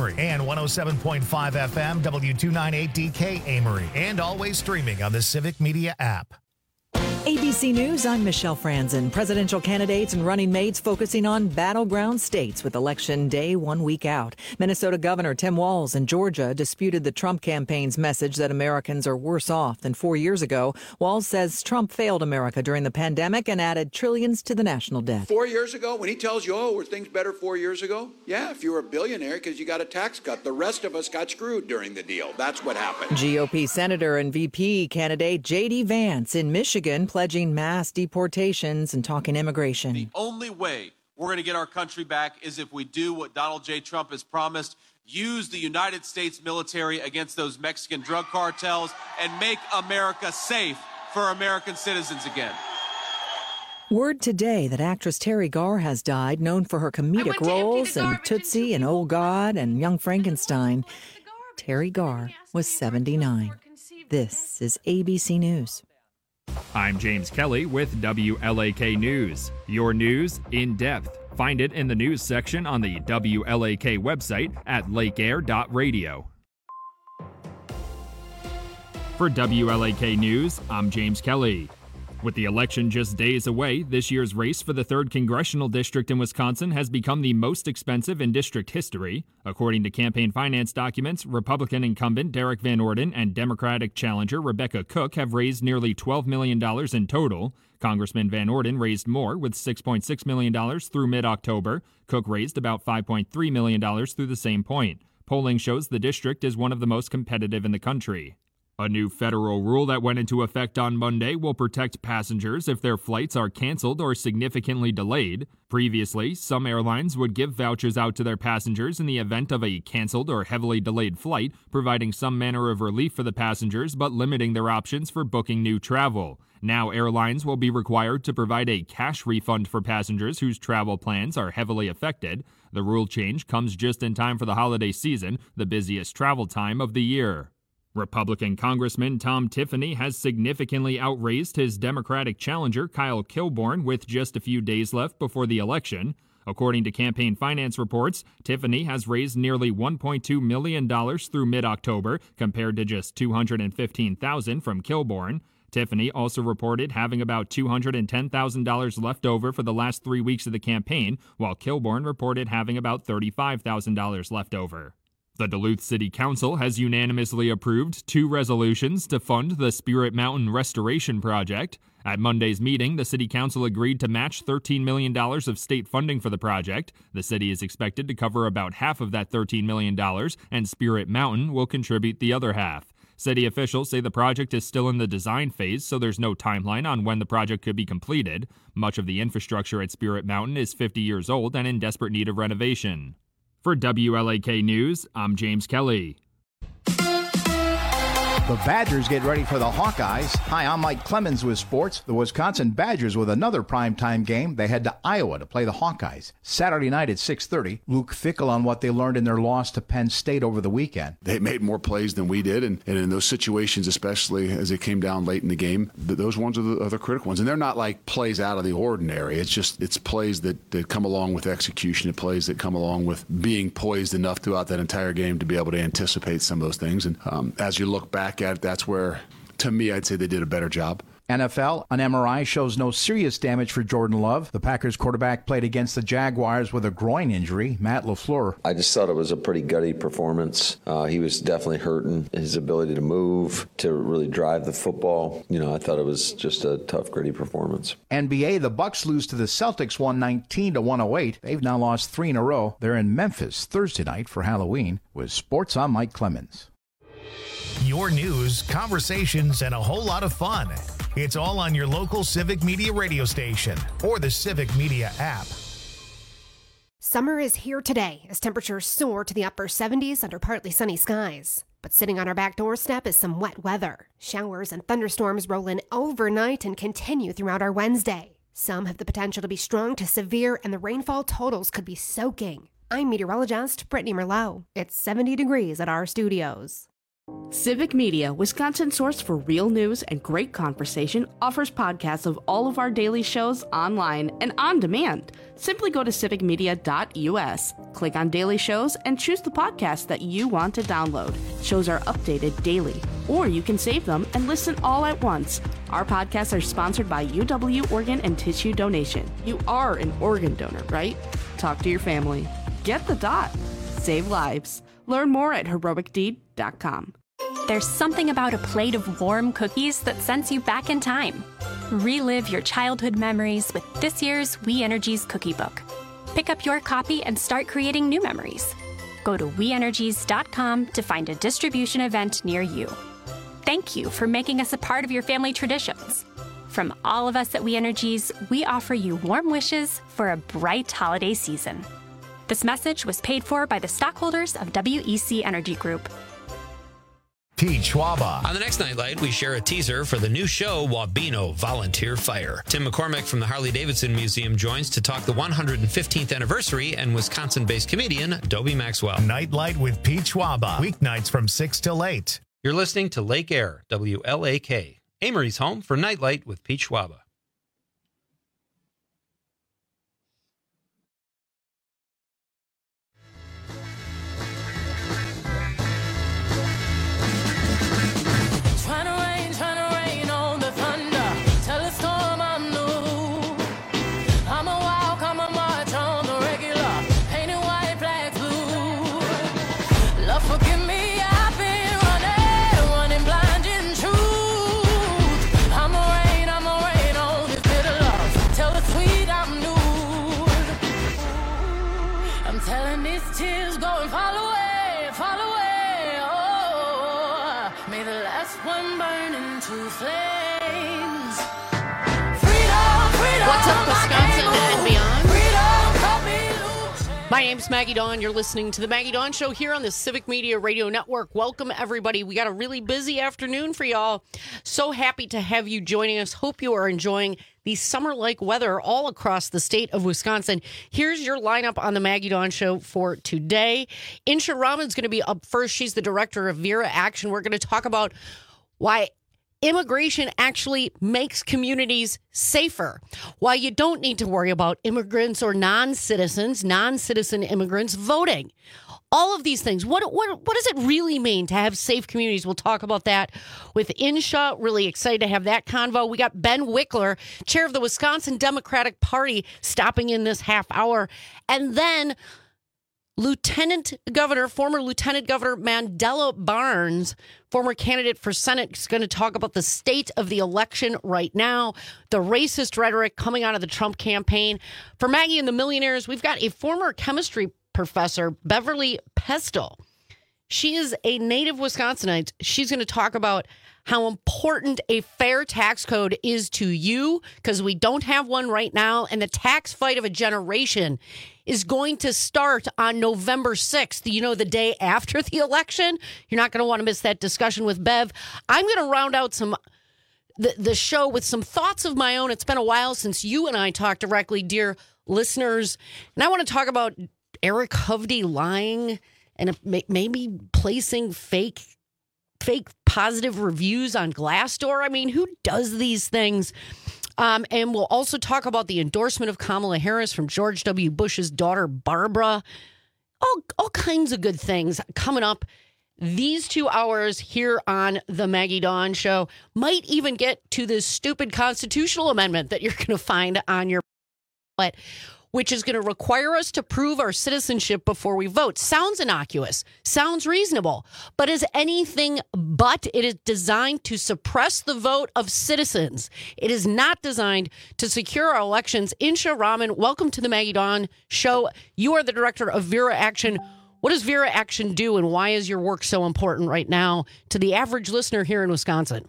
Amory, and 107.5 FM W298DK Amory, and always streaming on the Civic Media app. ABC News, I'm Michelle Franzen. Presidential candidates and running mates focusing on battleground states with Election Day 1 week out. Minnesota Governor Tim Walz in Georgia disputed the Trump campaign's message that Americans are worse off than 4 years ago. Walz says Trump failed America during the pandemic and added trillions to the national debt. 4 years ago, when he tells you, were things better 4 years ago? Yeah, if you were a billionaire because you got a tax cut. The rest of us got screwed during the deal. That's what happened. GOP Senator and VP candidate J.D. Vance in Michigan pledging mass deportations and talking immigration. The only way we're going to get our country back is if we do what Donald J. Trump has promised, use the United States military against those Mexican drug cartels and make America safe for American citizens again. Word today that actress Terry Garr has died, known for her comedic roles in Tootsie and Old God and Young Frankenstein. Terry Garr was 79. This is ABC News. I'm James Kelly with WLAK News. Your news in depth. Find it in the news section on the WLAK website at lakeair.radio. For WLAK News, I'm James Kelly. With the election just days away, this year's race for the 3rd Congressional District in Wisconsin has become the most expensive in district history. According to campaign finance documents, Republican incumbent Derek Van Orden and Democratic challenger Rebecca Cook have raised nearly $12 million in total. Congressman Van Orden raised more with $6.6 million through mid-October. Cook raised about $5.3 million through the same point. Polling shows the district is one of the most competitive in the country. A new federal rule that went into effect on Monday will protect passengers if their flights are canceled or significantly delayed. Previously, some airlines would give vouchers out to their passengers in the event of a canceled or heavily delayed flight, providing some manner of relief for the passengers but limiting their options for booking new travel. Now, airlines will be required to provide a cash refund for passengers whose travel plans are heavily affected. The rule change comes just in time for the holiday season, the busiest travel time of the year. Republican Congressman Tom Tiffany has significantly outraised his Democratic challenger Kyle Kilborn with just a few days left before the election. According to campaign finance reports, Tiffany has raised nearly $1.2 million through mid-October, compared to just $215,000 from Kilborn. Tiffany also reported having about $210,000 left over for the last 3 weeks of the campaign, while Kilborn reported having about $35,000 left over. The Duluth City Council has unanimously approved 2 resolutions to fund the Spirit Mountain Restoration Project. At Monday's meeting, the City Council agreed to match $13 million of state funding for the project. The city is expected to cover about half of that $13 million, and Spirit Mountain will contribute the other half. City officials say the project is still in the design phase, so there's no timeline on when the project could be completed. Much of the infrastructure at Spirit Mountain is 50 years old and in desperate need of renovation. For WLAK News, I'm James Kelly. The Badgers get ready for the Hawkeyes. Hi, I'm Mike Clemens with sports. The Wisconsin Badgers with another primetime game. They head to Iowa to play the Hawkeyes. Saturday night at 6:30. Luke Fickell on what they learned in their loss to Penn State over the weekend. They made more plays than we did, and in those situations, especially as it came down late in the game, those ones are the critical ones. And they're not like plays out of the ordinary. It's plays that come along with execution. It's plays that come along with being poised enough throughout that entire game to be able to anticipate some of those things. And as you look back at it, that's where, to me, I'd say they did a better job. NFL, an MRI shows no serious damage for Jordan Love. The Packers quarterback played against the Jaguars with a groin injury. Matt LaFleur. I just thought it was a pretty gutty performance. He was definitely hurting. His ability to move, to really drive the football. I thought it was just a tough, gritty performance. NBA, the Bucks lose to the Celtics 119-108. They've now lost 3 in a row. They're in Memphis Thursday night for Halloween. With sports, I'm Mike Clemens. Your news, conversations, and a whole lot of fun. It's all on your local Civic Media radio station or the Civic Media app. Summer is here today as temperatures soar to the upper 70s under partly sunny skies. But sitting on our back doorstep is some wet weather. Showers and thunderstorms roll in overnight and continue throughout our Wednesday. Some have the potential to be strong to severe, and the rainfall totals could be soaking. I'm meteorologist Brittany Merlot. It's 70 degrees at our studios. Civic Media, Wisconsin's source for real news and great conversation, offers podcasts of all of our daily shows online and on demand. Simply go to civicmedia.us, click on daily shows, and choose the podcast that you want to download. Shows are updated daily, or you can save them and listen all at once. Our podcasts are sponsored by UW Organ and Tissue Donation. You are an organ donor, right? Talk to your family. Get the dot. Save lives. Learn more at heroicdeed.com. There's something about a plate of warm cookies that sends you back in time. Relive your childhood memories with this year's We Energies Cookie Book. Pick up your copy and start creating new memories. Go to WeEnergies.com to find a distribution event near you. Thank you for making us a part of your family traditions. From all of us at We Energies, we offer you warm wishes for a bright holiday season. This message was paid for by the stockholders of WEC Energy Group. Pete Schwaba. On the next Nightlight, we share a teaser for the new show, Wabeno Volunteer Fire. Tim McCormick from the Harley-Davidson Museum joins to talk the 115th anniversary and Wisconsin-based comedian Dobie Maxwell. Nightlight with Pete Schwaba. Weeknights from 6 till 8. You're listening to Lake Air, WLAK. Amory's home for Nightlight with Pete Schwaba. What's up, Wisconsin and beyond? My name's Maggie Dawn. You're listening to the Maggie Dawn Show here on the Civic Media Radio Network. Welcome, everybody. We got a really busy afternoon for y'all. So happy to have you joining us. Hope you are enjoying the summer-like weather all across the state of Wisconsin. Here's your lineup on the Maggie Dawn Show for today. Insha Raman's going to be up first. She's the director of Vera Action. We're going to talk about why immigration actually makes communities safer. Why you don't need to worry about immigrants or non-citizen immigrants voting. All of these things. What does it really mean to have safe communities? We'll talk about that with Insha. Really excited to have that convo. We got Ben Wickler, chair of the Wisconsin Democratic Party, stopping in this half hour. And then former Lieutenant Governor Mandela Barnes, former candidate for Senate, is going to talk about the state of the election right now, the racist rhetoric coming out of the Trump campaign. For Maggie and the Millionaires, we've got a former chemistry professor, Beverly Pestle. She is a native Wisconsinite. She's going to talk about how important a fair tax code is to you, because we don't have one right now, and the tax fight of a generation is going to start on November 6th, the day after the election. You're not going to want to miss that discussion with Bev. I'm going to round out the show with some thoughts of my own. It's been a while since you and I talked directly, dear listeners, and I want to talk about Eric Hovde lying and maybe placing fake positive reviews on Glassdoor. I mean, who does these things? And we'll also talk about the endorsement of Kamala Harris from George W. Bush's daughter, Barbara. All kinds of good things coming up these 2 hours here on the Maggie Dawn Show. Might even get to this stupid constitutional amendment that you're going to find on your ballot, which is going to require us to prove our citizenship before we vote. Sounds innocuous, sounds reasonable, but is anything but. It is designed to suppress the vote of citizens. It is not designed to secure our elections. Insha Raman, welcome to the Maggie Dawn Show. You are the director of Vera Action. What does Vera Action do, and why is your work so important right now to the average listener here in Wisconsin?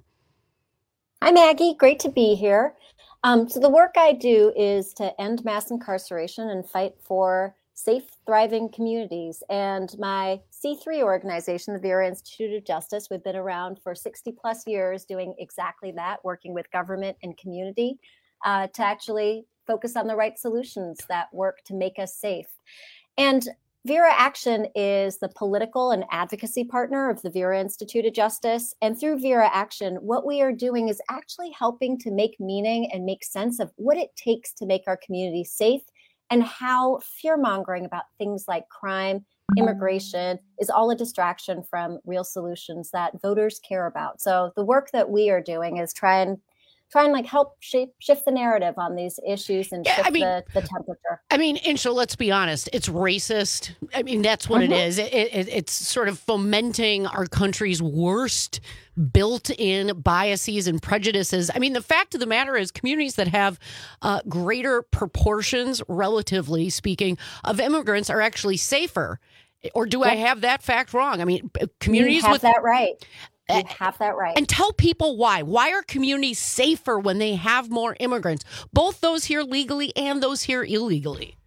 Hi, Maggie. Great to be here. So the work I do is to end mass incarceration and fight for safe, thriving communities. And my C3 organization, the Vera Institute of Justice, we've been around for 60 plus years doing exactly that, working with government and community to actually focus on the right solutions that work to make us safe. And Vera Action is the political and advocacy partner of the Vera Institute of Justice. And through Vera Action, what we are doing is actually helping to make meaning and make sense of what it takes to make our community safe and how fear-mongering about things like crime, immigration is all a distraction from real solutions that voters care about. So the work that we are doing is try and like help shift the narrative on these issues and shift the temperature. I mean, Insha, let's be honest, it's racist. I mean, that's what it is. It's sort of fomenting our country's worst built-in biases and prejudices. I mean, the fact of the matter is communities that have greater proportions, relatively speaking, of immigrants are actually safer. Or do I have that fact wrong? I mean, communities you have that right. You have that right. And tell people why. Why are communities safer when they have more immigrants, both those here legally and those here illegally?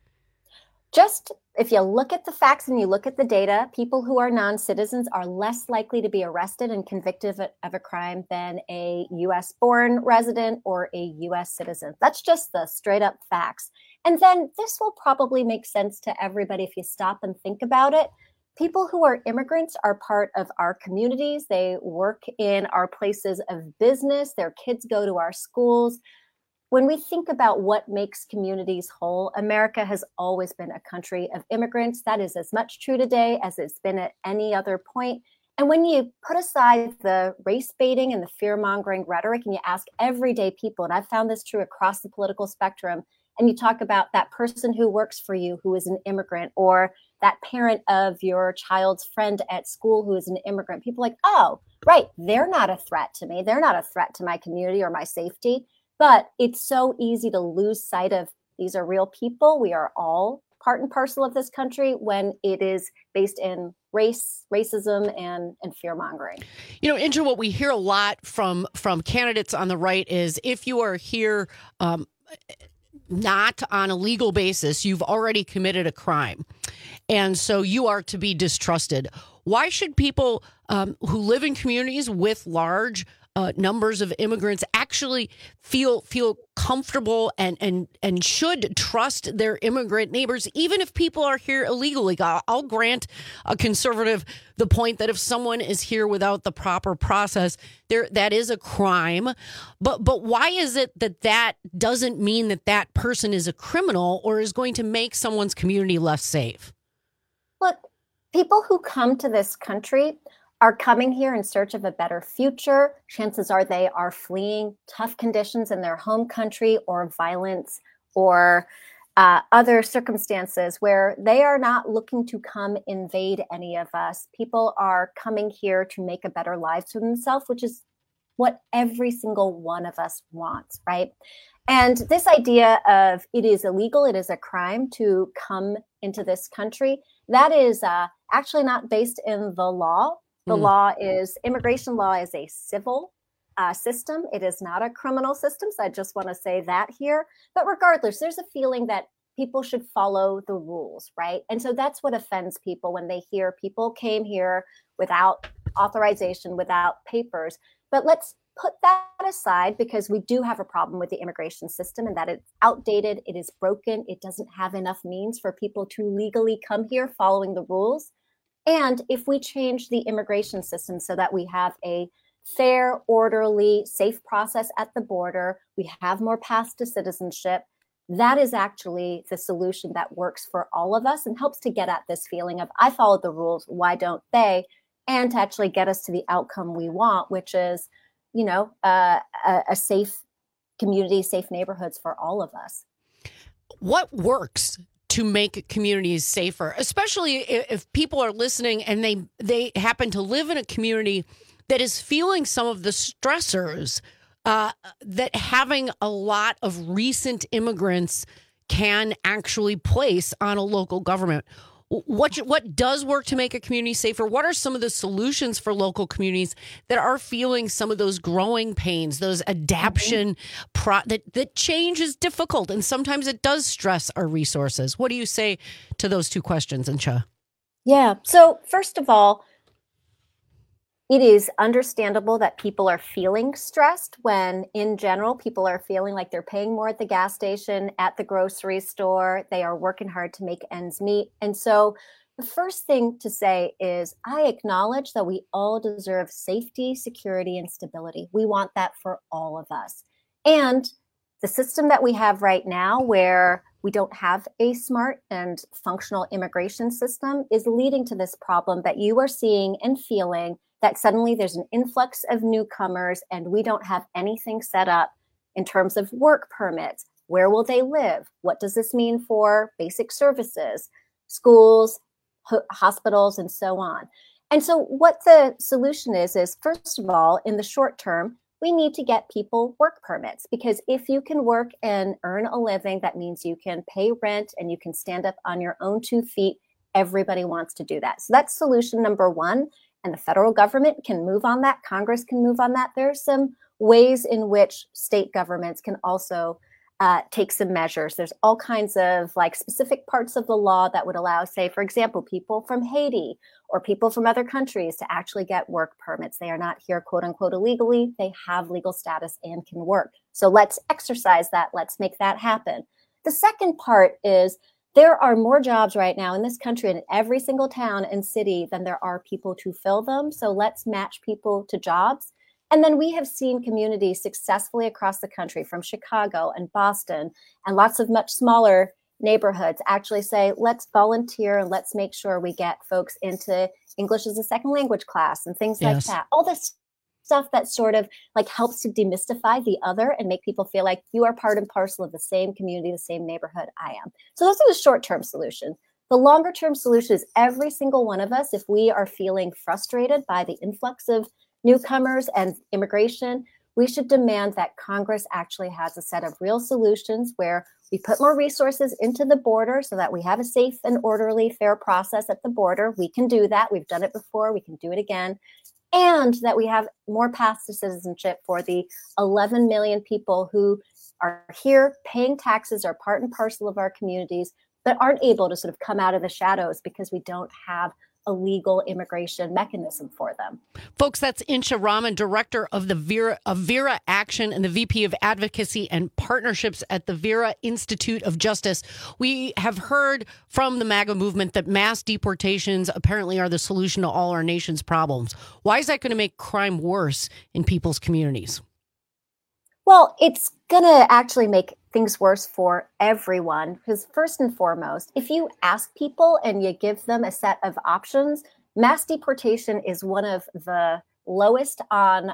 Just if you look at the facts and you look at the data, people who are non-citizens are less likely to be arrested and convicted of a crime than a U.S.-born resident or a U.S. citizen. That's just the straight-up facts. And then this will probably make sense to everybody if you stop and think about it. People who are immigrants are part of our communities. They work in our places of business. Their kids go to our schools. When we think about what makes communities whole, America has always been a country of immigrants. That is as much true today as it's been at any other point. And when you put aside the race baiting and the fear-mongering rhetoric and you ask everyday people, and I've found this true across the political spectrum, and you talk about that person who works for you who is an immigrant, or that parent of your child's friend at school who is an immigrant, people are like, oh, right, they're not a threat to me. They're not a threat to my community or my safety. But it's so easy to lose sight of these are real people. We are all part and parcel of this country when it is based in racism, and fear-mongering. You know, Indra, what we hear a lot from candidates on the right is if you are here not on a legal basis, you've already committed a crime. And so you are to be distrusted. Why should people who live in communities with large numbers of immigrants actually feel comfortable and should trust their immigrant neighbors, even if people are here illegally? I'll grant a conservative the point that if someone is here without the proper process, that is a crime. But why is it that doesn't mean that person is a criminal or is going to make someone's community less safe? Look, people who come to this country are coming here in search of a better future. Chances are they are fleeing tough conditions in their home country or violence or other circumstances where they are not looking to come invade any of us. People are coming here to make a better life for themselves, which is what every single one of us wants, right? And this idea of it is illegal, it is a crime to come into this country, that is actually not based in the law. The law is, immigration law is a civil system. It is not a criminal system. So I just want to say that here. But regardless, there's a feeling that people should follow the rules, right? And so that's what offends people when they hear people came here without authorization, without papers. But let's put that aside because we do have a problem with the immigration system and that it's outdated, it is broken, it doesn't have enough means for people to legally come here following the rules. And if we change the immigration system so that we have a fair, orderly, safe process at the border, we have more paths to citizenship, that is actually the solution that works for all of us and helps to get at this feeling of, I followed the rules, why don't they? And to actually get us to the outcome we want, which is, you know, a safe community, safe neighborhoods for all of us. What works to make communities safer, especially if people are listening and they happen to live in a community that is feeling some of the stressors that having a lot of recent immigrants can actually place on a local government? What does work to make a community safer? What are some of the solutions for local communities that are feeling some of those growing pains, those adaptation, that change is difficult and sometimes it does stress our resources? What do you say to those two questions, Insha? Yeah. So first of all, it is understandable that people are feeling stressed when, in general, people are feeling like they're paying more at the gas station, at the grocery store. They are working hard to make ends meet. And so the first thing to say is I acknowledge that we all deserve safety, security, and stability. We want that for all of us. And the system that we have right now, where we don't have a smart and functional immigration system, is leading to this problem that you are seeing and feeling, that suddenly there's an influx of newcomers and we don't have anything set up in terms of work permits. Where will they live? What does this mean for basic services, schools, hospitals, and so on? And so what the solution is first of all, in the short term, we need to get people work permits, because if you can work and earn a living, that means you can pay rent and you can stand up on your own 2 feet. Everybody wants to do that. So that's solution number one. And the federal government can move on that. Congress can move on that. There's some ways in which state governments can also take some measures. There's all kinds of specific parts of the law that would allow, say, for example, people from Haiti or people from other countries to actually get work permits. They are not here, quote unquote, illegally. They have legal status and can work. So let's exercise that. Let's make that happen. The second part is there are more jobs right now in this country and in every single town and city than there are people to fill them. So let's match people to jobs. And then we have seen communities successfully across the country, from Chicago and Boston and lots of much smaller neighborhoods, actually say, let's volunteer and let's make sure we get folks into English as a second language class and things like that. All this stuff that sort of helps to demystify the other and make people feel like you are part and parcel of the same community, the same neighborhood I am. So those are the short-term solutions. The longer-term solution is every single one of us, if we are feeling frustrated by the influx of newcomers and immigration, we should demand that Congress actually has a set of real solutions where we put more resources into the border so that we have a safe and orderly, fair process at the border. We can do that. We've done it before. We can do it again. And that we have more paths to citizenship for the 11 million people who are here paying taxes, are part and parcel of our communities, but aren't able to sort of come out of the shadows because we don't have a legal immigration mechanism for them. Folks, that's Insha Rahman, director of the Vera Action and the VP of Advocacy and Partnerships at the Vera Institute of Justice. We have heard from the MAGA movement that mass deportations apparently are the solution to all our nation's problems. Why is that going to make crime worse in people's communities? Well, it's going to actually make things worse for everyone, because first and foremost, if you ask people and you give them a set of options, mass deportation is one of the lowest on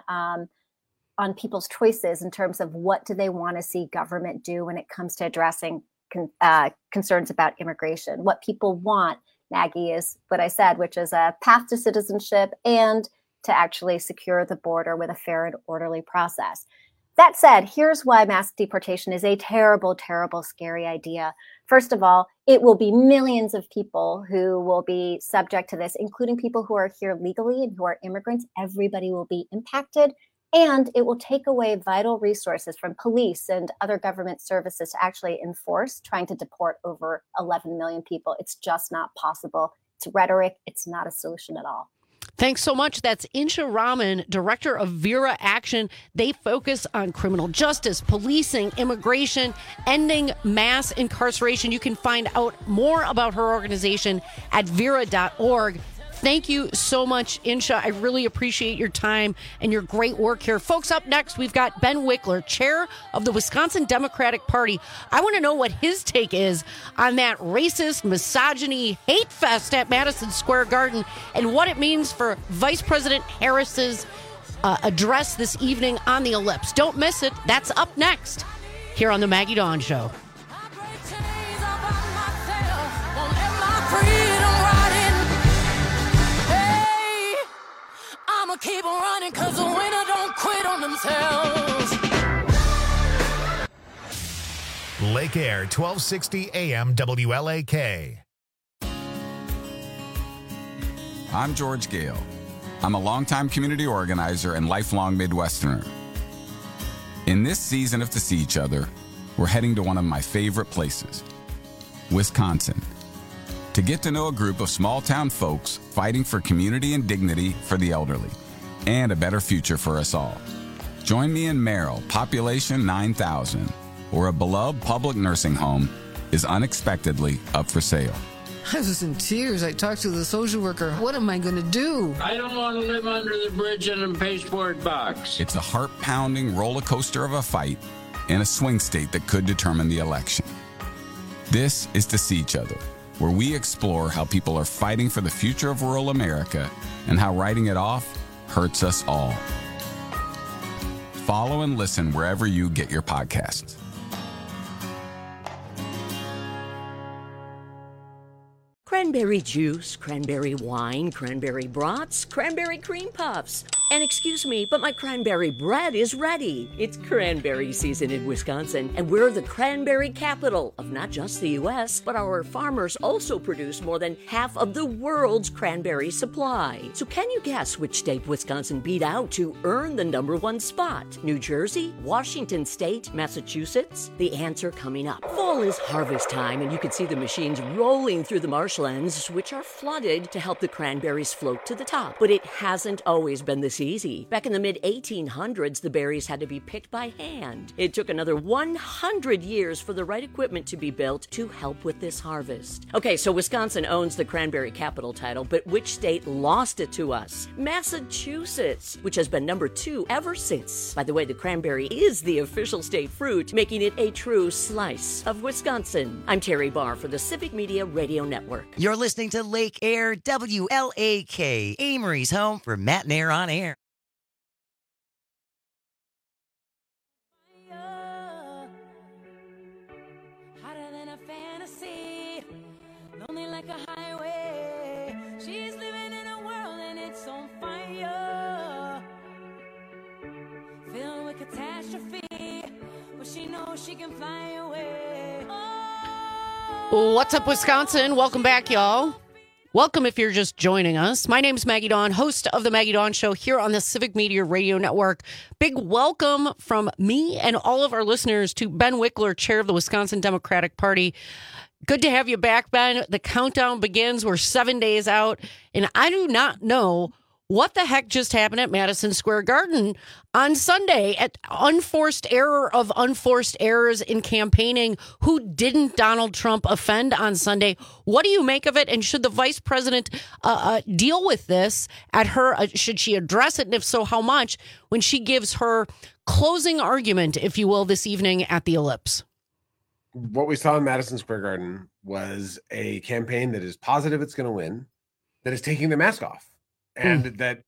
people's choices in terms of what do they want to see government do when it comes to addressing concerns about immigration. What people want, Maggie, is what I said, which is a path to citizenship and to actually secure the border with a fair and orderly process. That said, here's why mass deportation is a terrible, terrible, scary idea. First of all, it will be millions of people who will be subject to this, including people who are here legally and who are immigrants. Everybody will be impacted, and it will take away vital resources from police and other government services to actually enforce trying to deport over 11 million people. It's just not possible. It's rhetoric. It's not a solution at all. Thanks so much. That's Insha Rahman, director of Vera Action. They focus on criminal justice, policing, immigration, ending mass incarceration. You can find out more about her organization at vera.org. Thank you so much, Insha. I really appreciate your time and your great work here. Folks, up next, we've got Ben Wickler, chair of the Wisconsin Democratic Party. I want to know what his take is on that racist, misogyny, hate fest at Madison Square Garden and what it means for Vice President Harris's address this evening on the Ellipse. Don't miss it. That's up next here on the Maggie Dawn Show. Keep on running because the winner don't quit on themselves. Lake Air, 1260 AM WLAK. I'm George Gale. I'm a longtime community organizer and lifelong Midwesterner. In this season of To See Each Other, we're heading to one of my favorite places, Wisconsin, to get to know a group of small-town folks fighting for community and dignity for the elderly, and a better future for us all. Join me in Merrill, population 9,000, where a beloved public nursing home is unexpectedly up for sale. I was in tears. I talked to the social worker. What am I going to do? I don't want to live under the bridge in a pasteboard box. It's a heart-pounding roller coaster of a fight in a swing state that could determine the election. This is To See Each Other, where we explore how people are fighting for the future of rural America and how writing it off hurts us all. Follow and listen wherever you get your podcasts. Cranberry juice, cranberry wine, cranberry brats, cranberry cream puffs. And excuse me, but my cranberry bread is ready. It's cranberry season in Wisconsin, and we're the cranberry capital of not just the U.S., but our farmers also produce more than half of the world's cranberry supply. So can you guess which state Wisconsin beat out to earn the #1 spot? New Jersey, Washington State, Massachusetts? The answer coming up. Fall is harvest time, and you can see the machines rolling through the marshlands, which are flooded to help the cranberries float to the top. But it hasn't always been this easy. Back in the mid-1800s, the berries had to be picked by hand. It took another 100 years for the right equipment to be built to help with this harvest. Okay, so Wisconsin owns the cranberry capital title, but which state lost it to us? Massachusetts, which has been #2 ever since. By the way, the cranberry is the official state fruit, making it a true slice of Wisconsin. I'm Terry Barr for the Civic Media Radio Network. You're listening to Lake Air WLAK, Amory's home for Matt and Air on Air. Hotter than a fantasy, lonely like a highway. She's living in a world and it's on fire, filled with catastrophe, but she knows she can fly away. What's up, Wisconsin? Welcome back, y'all. Welcome if you're just joining us. My name's Maggie Dawn, host of The Maggie Dawn Show here on the Civic Media Radio Network. Big welcome from me and all of our listeners to Ben Wickler, chair of the Wisconsin Democratic Party. Good to have you back, Ben. The countdown begins. We're 7 days out, and I do not know what the heck just happened at Madison Square Garden on Sunday. At unforced error of unforced errors in campaigning. Who didn't Donald Trump offend on Sunday? What do you make of it? And should the vice president deal with this at her? Should she address it? And if so, how much? When she gives her closing argument, if you will, this evening at the Ellipse. What we saw in Madison Square Garden was a campaign that is positive it's going to win, that is taking the mask off. And that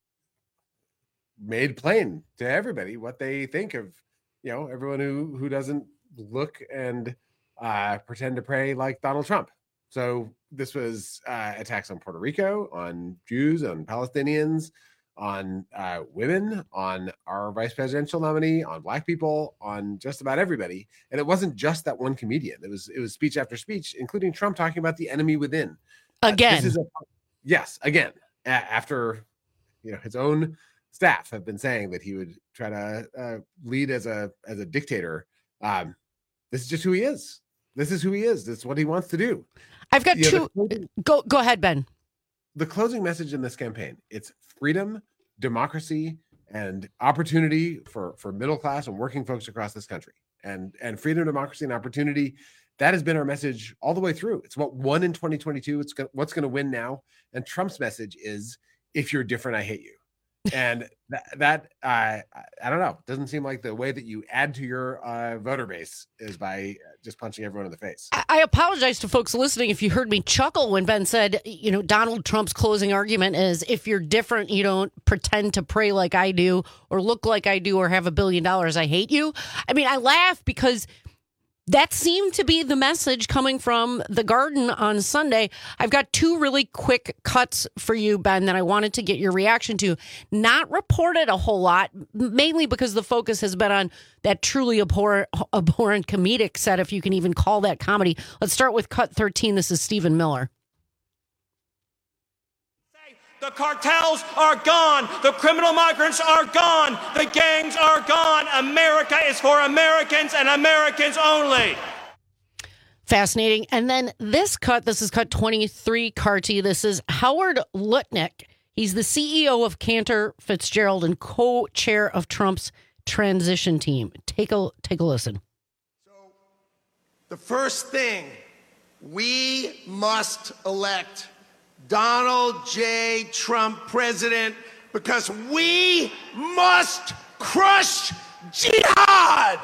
made plain to everybody what they think of, everyone who doesn't look and pretend to pray like Donald Trump. So this was attacks on Puerto Rico, on Jews, on Palestinians, on women, on our vice presidential nominee, on Black people, on just about everybody. And it wasn't just that one comedian. It was speech after speech, including Trump talking about the enemy within. Again. Yes, again. After his own staff have been saying that he would try to lead as a dictator, this is just who he is. This is who he is. This is what he wants to do. I've got two. Go ahead, Ben. The closing message in this campaign: it's freedom, democracy, and opportunity for middle class and working folks across this country. And freedom, democracy, and opportunity. That has been our message all the way through. It's what won in 2022. It's what's going to win now. And Trump's message is, if you're different, I hate you. And that I don't know. Doesn't seem like the way that you add to your voter base is by just punching everyone in the face. I apologize to folks listening if you heard me chuckle when Ben said, Donald Trump's closing argument is, if you're different, you don't pretend to pray like I do or look like I do or have $1 billion, I hate you. I mean, I laugh because that seemed to be the message coming from the Garden on Sunday. I've got two really quick cuts for you, Ben, that I wanted to get your reaction to. Not reported a whole lot, mainly because the focus has been on that truly abhorrent comedic set, if you can even call that comedy. Let's start with cut 13. This is Stephen Miller. The cartels are gone. The criminal migrants are gone. The gangs are gone. America is for Americans and Americans only. Fascinating. And then this is cut 23, Carty. This is Howard Lutnick. He's the CEO of Cantor Fitzgerald and co-chair of Trump's transition team. Take a listen. The first thing We must elect Donald J. Trump president because we must crush jihad.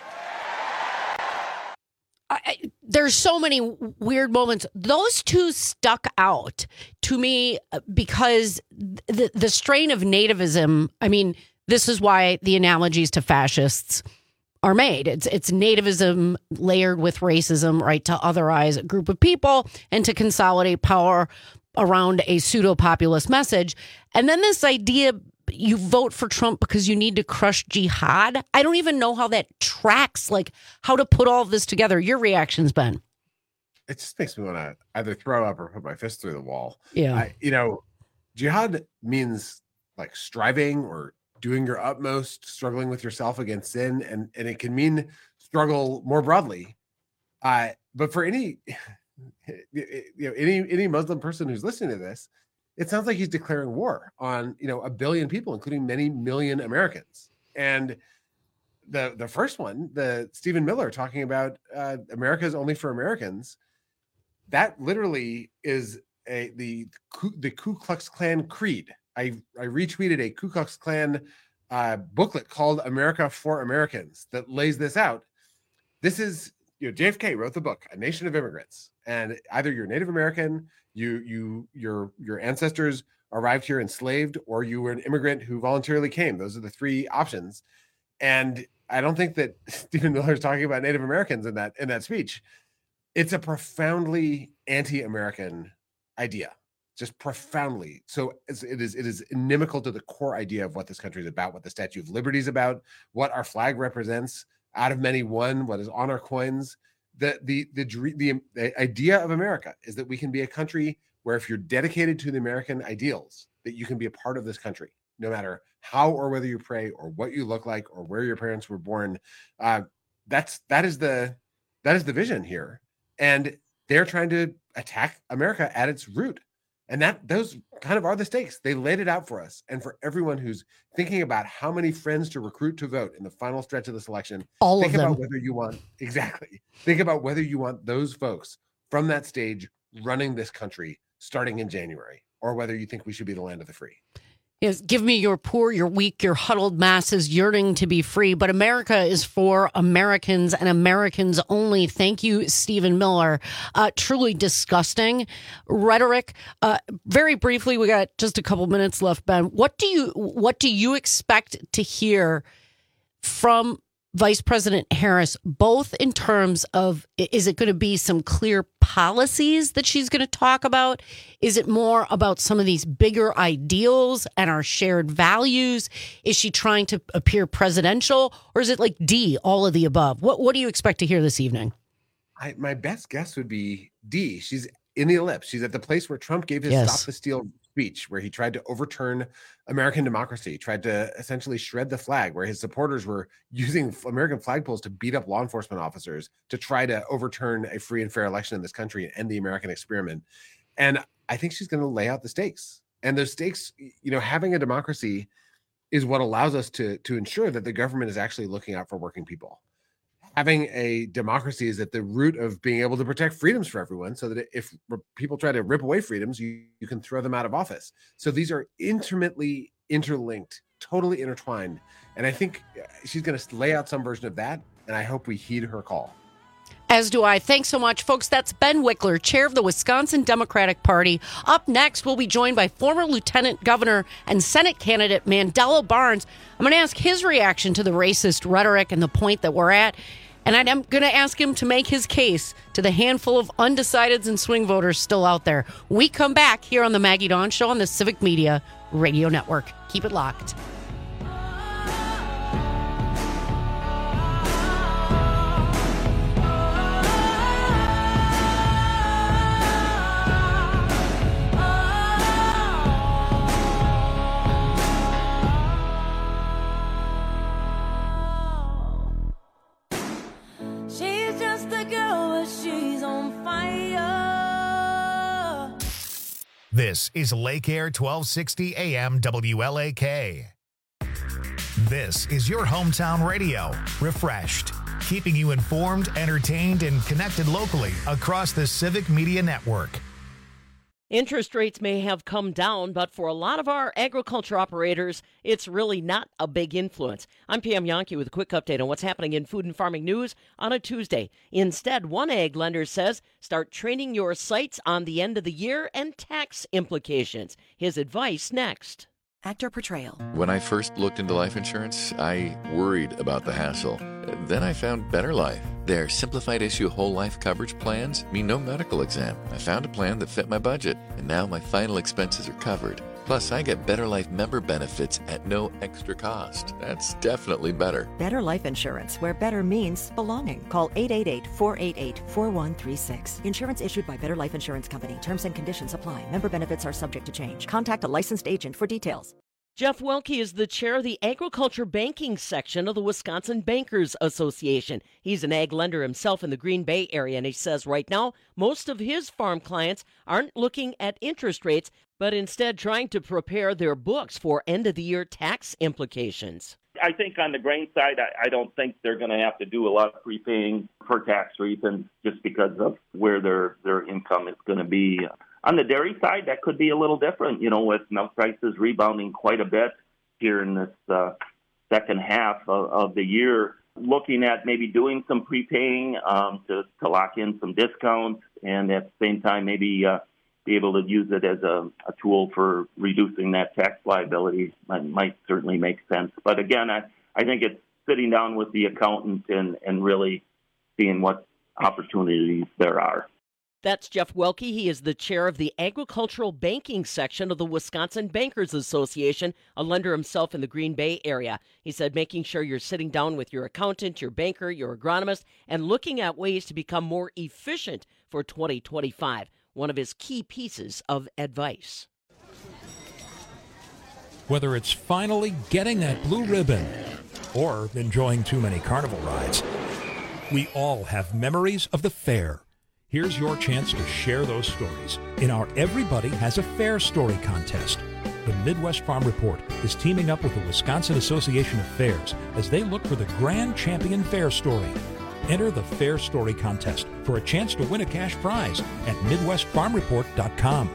There's so many weird moments. Those two stuck out to me because the strain of nativism, I mean, this is why the analogies to fascists are made. It's nativism layered with racism, right, to otherize a group of people and to consolidate power around a pseudo-populist message. And then this idea, you vote for Trump because you need to crush jihad. I don't even know how that tracks, like how to put all of this together. Your reactions, Ben? It just makes me want to either throw up or put my fist through the wall. Yeah. Jihad means like striving or doing your utmost, struggling with yourself against sin. And it can mean struggle more broadly. But for any Muslim person who's listening to this, it sounds like he's declaring war on, 1 billion people, including many million Americans. And the first one, the Stephen Miller talking about America is only for Americans, that literally is the Ku Klux Klan creed. I retweeted a Ku Klux Klan booklet called America for Americans that lays this out. This is, JFK wrote the book, A Nation of Immigrants. And either you're Native American, your ancestors arrived here enslaved, or you were an immigrant who voluntarily came. Those are the three options. And I don't think that Stephen Miller is talking about Native Americans in that speech. It's a profoundly anti-American idea, just profoundly. So it is inimical to the core idea of what this country is about, what the Statue of Liberty is about, what our flag represents. Out of many, one, what is on our coins. The idea of America is that we can be a country where if you're dedicated to the American ideals, that you can be a part of this country, no matter how or whether you pray or what you look like or where your parents were born. That is the vision here. And they're trying to attack America at its root. And those kind of are the stakes. They laid it out for us. And for everyone who's thinking about how many friends to recruit to vote in the final stretch of this election, think about whether you want those folks from that stage running this country starting in January, or whether you think we should be the land of the free. Yes, give me your poor, your weak, your huddled masses yearning to be free. But America is for Americans and Americans only. Thank you, Stephen Miller. Truly disgusting rhetoric. Very briefly, we got just a couple minutes left, Ben. What do you expect to hear from Vice President Harris, both in terms of, is it going to be some clear policies that she's going to talk about? Is it more about some of these bigger ideals and our shared values? Is she trying to appear presidential, or is it like D, all of the above? What do you expect to hear this evening? My best guess would be D. She's in the ellipse. She's at the place where Trump gave his Stop the Steal speech, where he tried to overturn American democracy, tried to essentially shred the flag, where his supporters were using American flagpoles to beat up law enforcement officers to try to overturn a free and fair election in this country and end the American experiment. And I think she's going to lay out the stakes. And those stakes, having a democracy is what allows us to ensure that the government is actually looking out for working people. Having a democracy is at the root of being able to protect freedoms for everyone, so that if people try to rip away freedoms, you can throw them out of office. So these are intimately interlinked, totally intertwined. And I think she's going to lay out some version of that, and I hope we heed her call. As do I. Thanks so much, folks. That's Ben Wickler, chair of the Wisconsin Democratic Party. Up next, we'll be joined by former Lieutenant Governor and Senate candidate Mandela Barnes. I'm going to ask his reaction to the racist rhetoric and the point that we're at. And I'm going to ask him to make his case to the handful of undecideds and swing voters still out there. We come back here on the Maggie Dawn Show on the Civic Media Radio Network. Keep it locked. This is Lake Air 1260 AM WLAK. This is your hometown radio, refreshed. keeping you informed, entertained, and connected locally across the Civic Media Network. Interest rates may have come down, but for a lot of our agriculture operators, it's really not a big influence. I'm Pam Yonke with a quick update on what's happening in food and farming news on a Tuesday. Instead, one ag lender says start training your sites on the end of the year and tax implications. His advice next. Actor portrayal. When I first looked into life insurance, I worried about the hassle. Then I found Better Life. Their simplified issue whole life coverage plans mean no medical exam. I found a plan that fit my budget, and now my final expenses are covered. Plus, I get Better Life member benefits at no extra cost. That's definitely better. Better Life Insurance, where better means belonging. Call 888-488-4136. Insurance issued by Better Life Insurance Company. Terms and conditions apply. Member benefits are subject to change. Contact a licensed agent for details. Jeff Welke is the chair of the agriculture banking section of the Wisconsin Bankers Association. He's an ag lender himself in the Green Bay area, and he says right now most of his farm clients aren't looking at interest rates, but instead trying to prepare their books for end-of-the-year tax implications. I think on the grain side, I don't think they're going to have to do a lot of prepaying for tax reasons just because of where their income is going to be. On the dairy side, that could be a little different, with milk prices rebounding quite a bit here in this second half of the year. Looking at maybe doing some prepaying to lock in some discounts, and at the same time maybe be able to use it as a tool for reducing that tax liability might certainly make sense. But again, I think it's sitting down with the accountant and really seeing what opportunities there are. That's Jeff Welke. He is the chair of the agricultural banking section of the Wisconsin Bankers Association, a lender himself in the Green Bay area. He said making sure you're sitting down with your accountant, your banker, your agronomist, and looking at ways to become more efficient for 2025. One of his key pieces of advice. Whether it's finally getting that blue ribbon or enjoying too many carnival rides, we all have memories of the fair. Here's your chance to share those stories in our Everybody Has a Fair Story contest. The Midwest Farm Report is teaming up with the Wisconsin Association of Fairs as they look for the Grand Champion Fair Story. Enter the Fair Story contest for a chance to win a cash prize at MidwestFarmReport.com.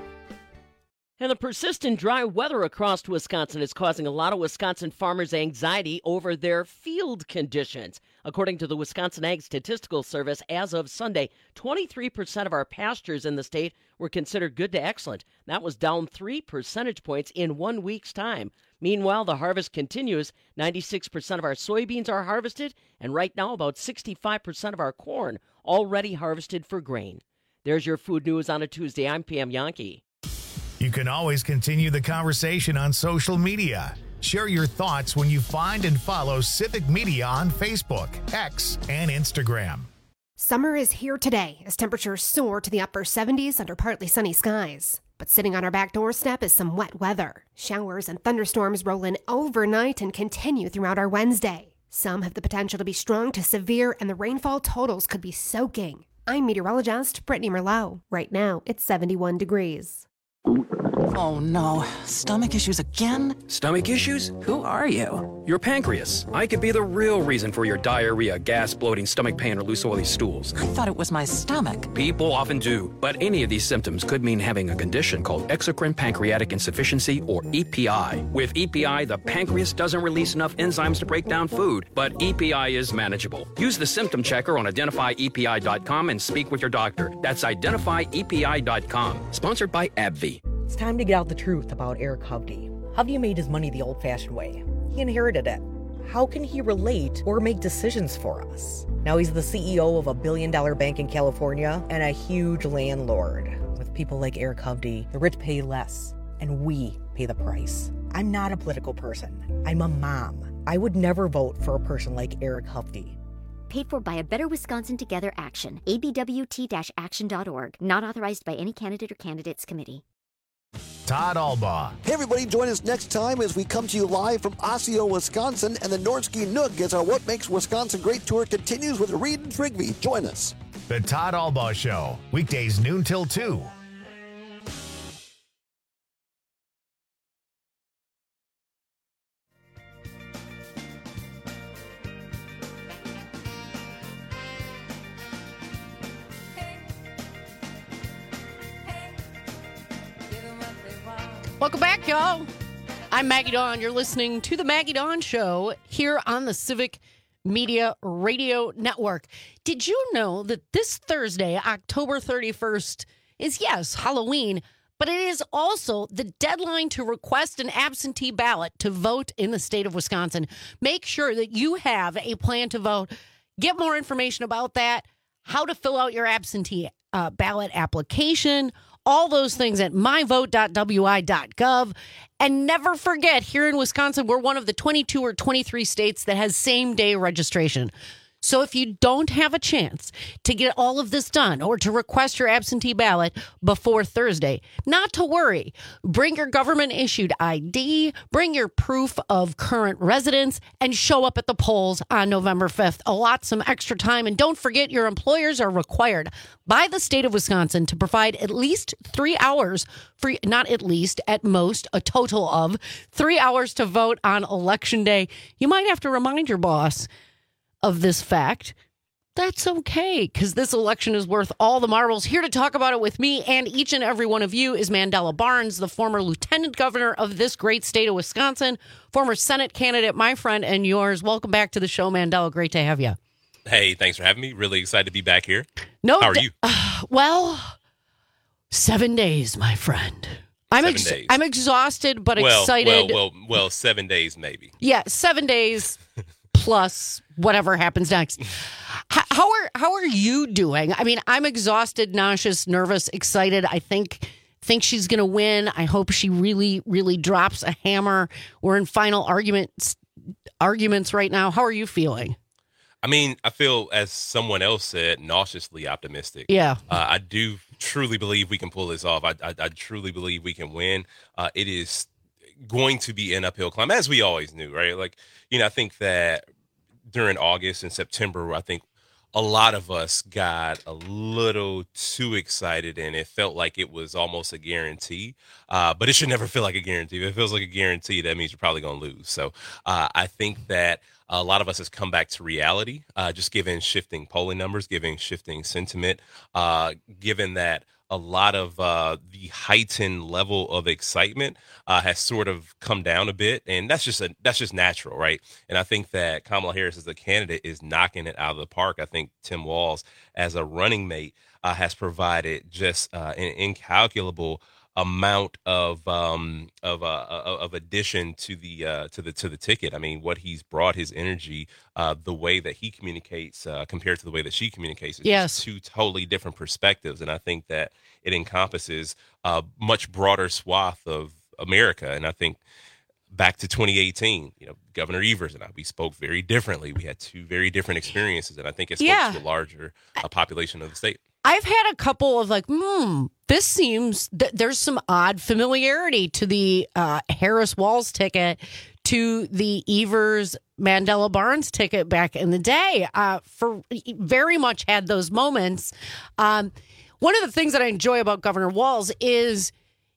And the persistent dry weather across Wisconsin is causing a lot of Wisconsin farmers anxiety over their field conditions. According to the Wisconsin Ag Statistical Service, as of Sunday, 23% of our pastures in the state were considered good to excellent. That was down 3 percentage points in 1 week's time. Meanwhile, the harvest continues. 96% of our soybeans are harvested, and right now about 65% of our corn already harvested for grain. There's your food news on a Tuesday. I'm Pam Yonke. You can always continue the conversation on social media. Share your thoughts when you find and follow Civic Media on Facebook, X, and Instagram. Summer is here today as temperatures soar to the upper 70s under partly sunny skies. But sitting on our back doorstep is some wet weather. Showers and thunderstorms roll in overnight and continue throughout our Wednesday. Some have the potential to be strong to severe, and the rainfall totals could be soaking. I'm meteorologist Brittany Merlot. Right now, it's 71 degrees. Oh no, stomach issues again? Stomach issues? Who are you? Your pancreas. I could be the real reason for your diarrhea, gas, bloating, stomach pain, or loose oily stools. I thought it was my stomach. People often do, but any of these symptoms could mean having a condition called exocrine pancreatic insufficiency, or EPI. With EPI, the pancreas doesn't release enough enzymes to break down food, but EPI is manageable. Use the symptom checker on identifyepi.com and speak with your doctor. That's identifyepi.com. Sponsored by AbbVie. It's time to get out the truth about Eric Hovde. Hovde made his money the old-fashioned way. He inherited it. How can he relate or make decisions for us? Now he's the CEO of a billion-dollar bank in California and a huge landlord. With people like Eric Hovde, the rich pay less, and we pay the price. I'm not a political person. I'm a mom. I would never vote for a person like Eric Hovde. Paid for by a Better Wisconsin Together Action. abwt-action.org. Not authorized by any candidate or candidates committee. Todd Albaugh. Hey everybody, join us next time as we come to you live from Osseo, Wisconsin, and the Nordsky Nook as our What Makes Wisconsin Great tour continues with Reed and Trigby. Join us. The Todd Albaugh Show, weekdays noon till 2. Welcome back, y'all. I'm Maggie Dawn. You're listening to The Maggie Dawn Show here on the Civic Media Radio Network. Did you know that this Thursday, October 31st, is, yes, Halloween, but it is also the deadline to request an absentee ballot to vote in the state of Wisconsin. Make sure that you have a plan to vote. Get more information about that, how to fill out your absentee ballot application, all those things at myvote.wi.gov. And never forget, here in Wisconsin, we're one of the 22 or 23 states that has same-day registration. So if you don't have a chance to get all of this done or to request your absentee ballot before Thursday, not to worry. Bring your government-issued ID, bring your proof of current residence, and show up at the polls on November 5th. Allot some extra time, and don't forget your employers are required by the state of Wisconsin to provide at least 3 hours, not at least, at most, a total of 3 hours to vote on Election Day. You might have to remind your boss of this fact. That's okay, because this election is worth all the marbles. Here to talk about it with me and each and every one of you is Mandela Barnes, the former lieutenant governor of this great state of Wisconsin, former Senate candidate, my friend and yours. Welcome back to the show, Mandela. Great to have you. Hey, thanks for having me. Really excited to be back here. No, how are you? Well, 7 days, my friend. I'm exhausted, but excited. Well, 7 days maybe. Yeah, 7 days. Plus whatever happens next. How are you doing? I mean, I'm exhausted, nauseous, nervous, excited. I think she's going to win. I hope she really, really drops a hammer. We're in final arguments right now. How are you feeling? I mean, I feel, as someone else said, nauseously optimistic. Yeah. I do truly believe we can pull this off. I truly believe we can win. It is going to be an uphill climb, as we always knew, right? Like, I think that during August and September, I think a lot of us got a little too excited, and it felt like it was almost a guarantee. But it should never feel like a guarantee. If it feels like a guarantee, that means you're probably going to lose. So I think that a lot of us has come back to reality, just given shifting polling numbers, given shifting sentiment, given that a lot of the heightened level of excitement has sort of come down a bit, and that's just natural, right? And I think that Kamala Harris as a candidate is knocking it out of the park. I think Tim Walz as a running mate has provided just an incalculable amount of addition to the ticket. I mean, what he's brought, his energy, the way that he communicates compared to the way that she communicates, is just two totally different perspectives. And I think that it encompasses a much broader swath of America. And I think back to 2018, Governor Evers and I, we spoke very differently. We had two very different experiences, and I think it spoke to a larger population of the state. I've had a couple of this seems there's some odd familiarity to the Harris Walz ticket to the Evers Mandela Barnes ticket back in the day. For very much had those moments. One of the things that I enjoy about Governor Walz is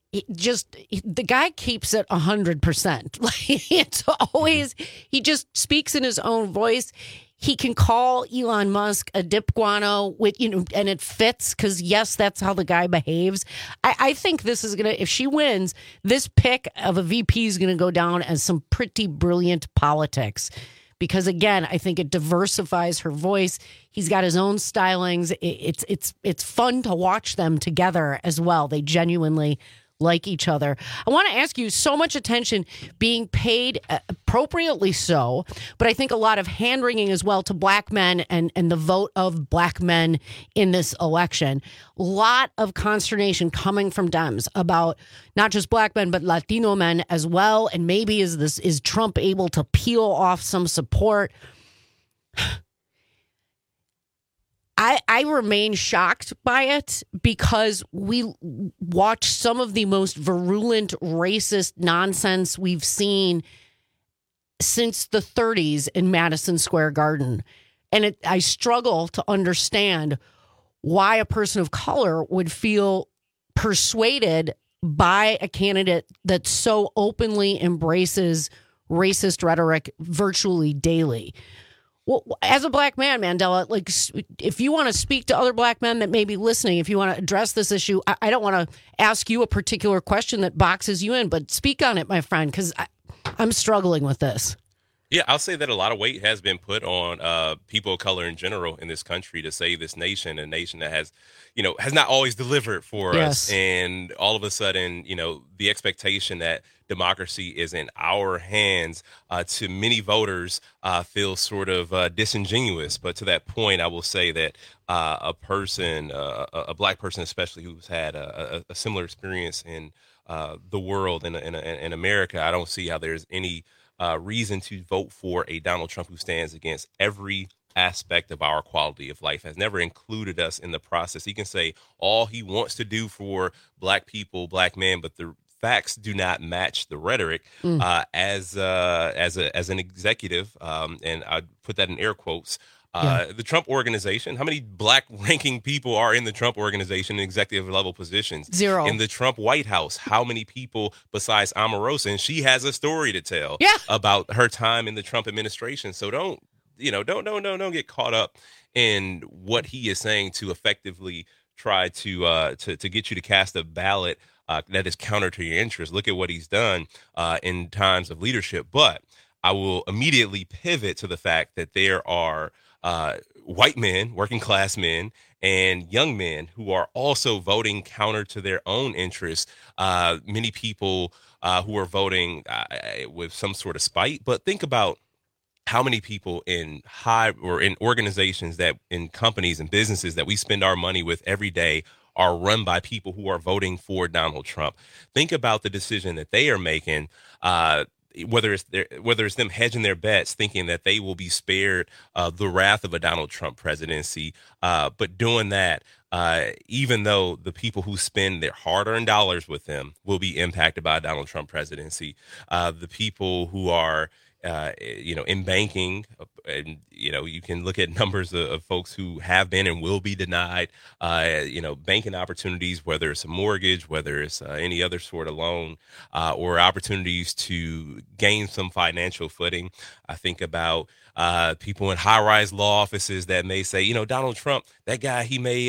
the guy keeps it 100%. Like, it's always, he just speaks in his own voice. He can call Elon Musk a dip guano and it fits because, yes, that's how the guy behaves. I think this is going to, if she wins, this pick of a VP is going to go down as some pretty brilliant politics. Because, again, I think it diversifies her voice. He's got his own stylings. It's fun to watch them together as well. They genuinely like each other. I want to ask you, so much attention being paid, appropriately so, but I think a lot of hand-wringing as well to black men and the vote of black men in this election. A lot of consternation coming from Dems about not just black men, but Latino men as well. And maybe is Trump able to peel off some support? I remain shocked by it because we watch some of the most virulent racist nonsense we've seen since the 30s in Madison Square Garden. And I struggle to understand why a person of color would feel persuaded by a candidate that so openly embraces racist rhetoric virtually daily. Well, as a black man, Mandela, like if you want to speak to other black men that may be listening, if you want to address this issue, I don't want to ask you a particular question that boxes you in, but speak on it, my friend, because I'm struggling with this. Yeah, I'll say that a lot of weight has been put on people of color in general in this country to save this nation, a nation that has not always delivered for us. And all of a sudden, the expectation that democracy is in our hands to many voters feels sort of disingenuous. But to that point, I will say that a person, a black person especially, who's had a similar experience in the world, in America, I don't see how there's any reason to vote for a Donald Trump who stands against every aspect of our quality of life, has never included us in the process. He can say all he wants to do for black people, black men, but the facts do not match the rhetoric. As an executive, and I put that in air quotes. The Trump organization, how many black ranking people are in the Trump organization in executive level positions? 0. In the Trump White House, how many people besides Omarosa? And she has a story to tell about her time in the Trump administration. So don't get caught up in what he is saying to effectively try to get you to cast a ballot that is counter to your interests. Look at what he's done in times of leadership. But I will immediately pivot to the fact that there are white men, working class men, and young men who are also voting counter to their own interests. Many people who are voting with some sort of spite. But think about how many people in organizations, that in companies and businesses that we spend our money with every day are run by people who are voting for Donald Trump. Think about the decision that they are making. Whether it's them hedging their bets, thinking that they will be spared the wrath of a Donald Trump presidency, but doing that, even though the people who spend their hard-earned dollars with them will be impacted by a Donald Trump presidency, the people who are in banking, and you can look at numbers of folks who have been and will be denied, banking opportunities, whether it's a mortgage, whether it's any other sort of loan, or opportunities to gain some financial footing. I think about people in high-rise law offices that may say, Donald Trump, that guy, he may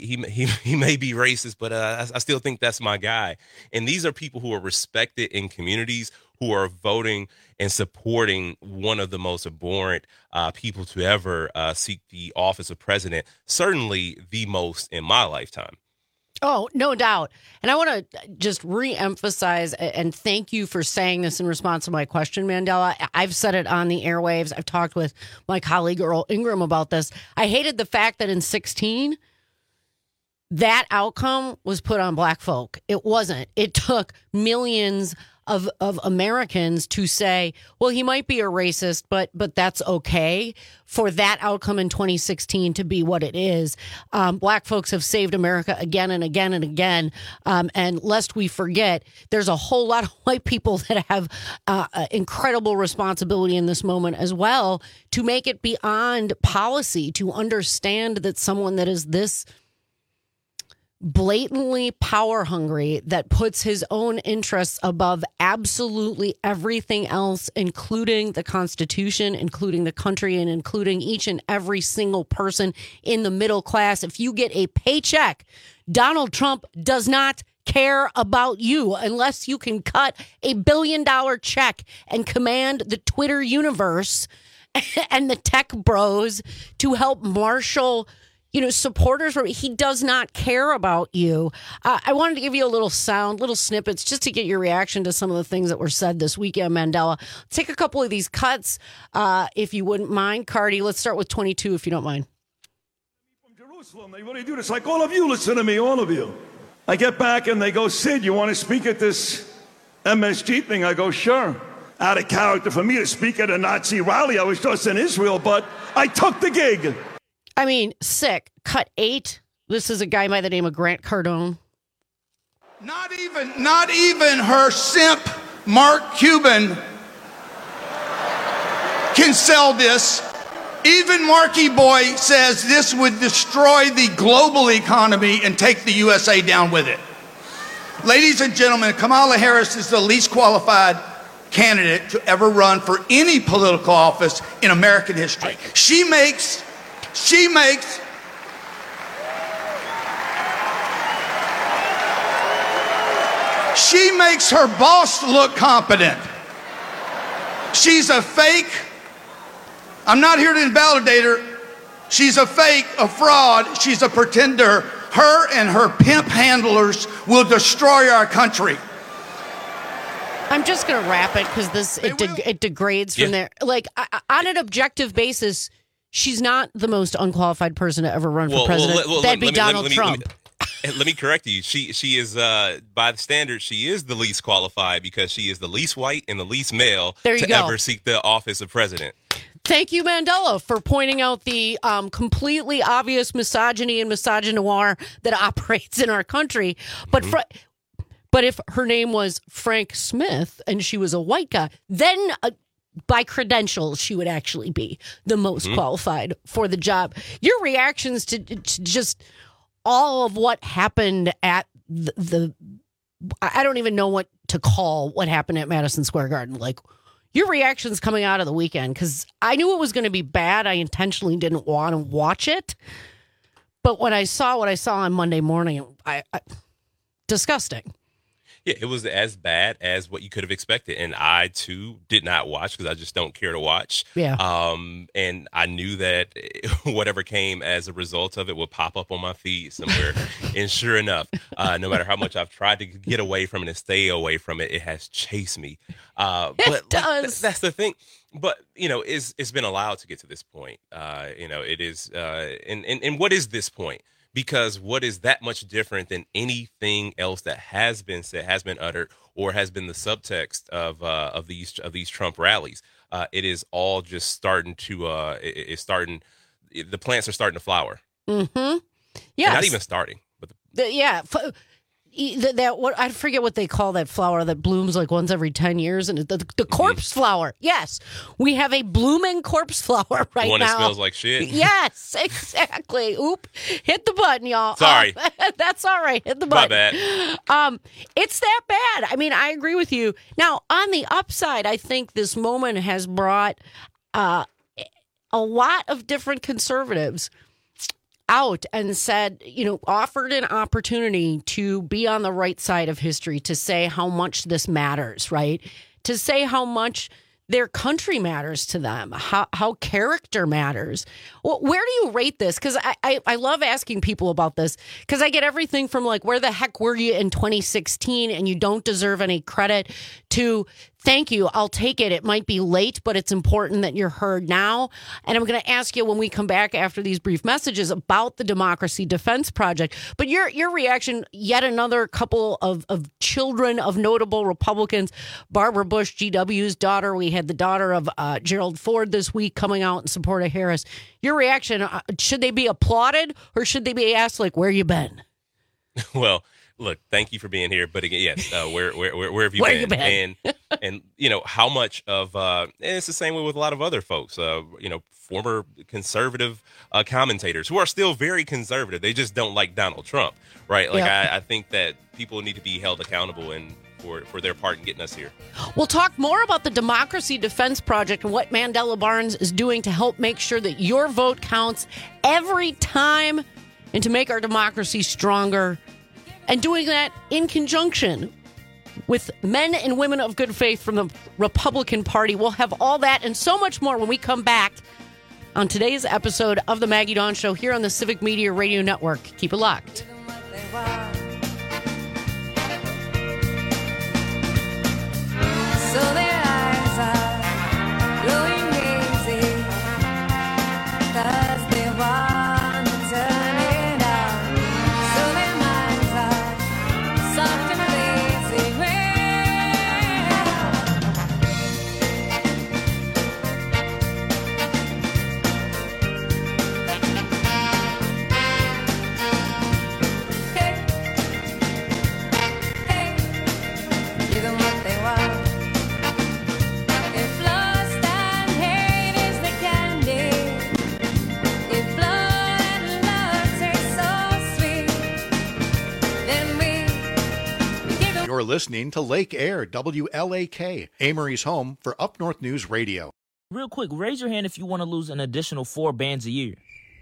be racist, but I still think that's my guy. And these are people who are respected in communities, who are voting and supporting one of the most abhorrent people to ever seek the office of president, certainly the most in my lifetime. Oh, no doubt. And I want to just reemphasize and thank you for saying this in response to my question, Mandela. I've said it on the airwaves. I've talked with my colleague Earl Ingram about this. I hated the fact that in 2016, that outcome was put on black folk. It wasn't. It took millions of Americans to say, well, he might be a racist, but that's okay, for that outcome in 2016 to be what it is. Black folks have saved America again and again and again. And lest we forget, there's a whole lot of white people that have incredible responsibility in this moment as well to make it beyond policy, to understand that someone that is this blatantly power hungry, that puts his own interests above absolutely everything else, including the Constitution, including the country, and including each and every single person in the middle class. If you get a paycheck, Donald Trump does not care about you unless you can cut $1 billion check and command the Twitter universe and the tech bros to help marshal supporters. He does not care about you. I wanted to give you a little snippets just to get your reaction to some of the things that were said this weekend, Mandela. Take a couple of these cuts, if you wouldn't mind. Cardi, let's start with 22, if you don't mind. From Jerusalem, they really do this. Like all of you, listen to me, all of you. I get back and they go, Sid, you want to speak at this MSG thing? I go, sure. Out of character for me to speak at a Nazi rally. I was just in Israel, but I took the gig. I mean, sick. Cut 8. This is a guy by the name of Grant Cardone. Not even her simp, Mark Cuban, can sell this. Even Marky Boy says this would destroy the global economy and take the USA down with it. Ladies and gentlemen, Kamala Harris is the least qualified candidate to ever run for any political office in American history. She makes her boss look competent. She's a fake. I'm not here to invalidate her. She's a fake, a fraud. She's a pretender. Her and her pimp handlers will destroy our country. I'm just going to wrap it because it degrades from there. Like, on an objective basis, she's not the most unqualified person to ever run for president. That'd be Donald Trump. Let me correct you. She is, by the standards, she is the least qualified because she is the least white and the least male to ever seek the office of president. Thank you, Mandela, for pointing out the completely obvious misogyny and misogynoir that operates in our country. But but if her name was Frank Smith and she was a white guy, then by credentials, she would actually be the most qualified for the job. Your reactions to just all of what happened at the I don't even know what to call what happened at Madison Square Garden. Like, your reactions coming out of the weekend, because I knew it was going to be bad. I intentionally didn't want to watch it. But when I saw what I saw on Monday morning, I disgusting. Yeah, it was as bad as what you could have expected. And I, too, did not watch because I just don't care to watch. Yeah. And I knew that whatever came as a result of it would pop up on my feed somewhere. And sure enough, no matter how much I've tried to get away from it and stay away from it, it has chased me. It does. That's the thing. But, it's been allowed to get to this point. It is. And what is this point? Because what is that much different than anything else that has been said, has been uttered, or has been the subtext of these Trump rallies? It is all just starting to the plants are starting to flower. Mm-hmm. Yeah, not even starting, but what I forget what they call that flower that blooms like once every 10 years, and the corpse flower. Yes, we have a blooming corpse flower right now. One that smells like shit. Yes, exactly. Oop! Hit the button, y'all. Sorry, that's all right. Hit the button. My bad. It's that bad. I mean, I agree with you. Now, on the upside, I think this moment has brought a lot of different conservatives out and said, offered an opportunity to be on the right side of history, to say how much this matters, right? To say how much their country matters to them, how character matters. Well, where do you rate this? Because I love asking people about this, because I get everything from like, where the heck were you in 2016 and you don't deserve any credit, to thank you, I'll take it. It might be late, but it's important that you're heard now. And I'm going to ask you when we come back after these brief messages about the Democracy Defense Project. But your reaction, yet another couple of children of notable Republicans, Barbara Bush, GW's daughter. We had the daughter of Gerald Ford this week coming out in support of Harris. Your reaction, should they be applauded or should they be asked, like, where you been? Well, look, thank you for being here. But again, yes, where have you been? And how much of and it's the same way with a lot of other folks, former conservative commentators who are still very conservative. They just don't like Donald Trump, right? Like, yeah. I think that people need to be held accountable and for their part in getting us here. We'll talk more about the Democracy Defense Project and what Mandela Barnes is doing to help make sure that your vote counts every time and to make our democracy stronger. And doing that in conjunction with men and women of good faith from the Republican Party. We'll have all that and so much more when we come back on today's episode of The Maggie Dawn Show here on the Civic Media Radio Network. Keep it locked. So their eyes are growing hazy, 'cause they want to turn it on. So their minds are soft and lazy. Hey. listening to Lake Air, WLAK, Amory's home for Up North News Radio. Real quick, raise your hand if you want to lose an additional 4 bands a year.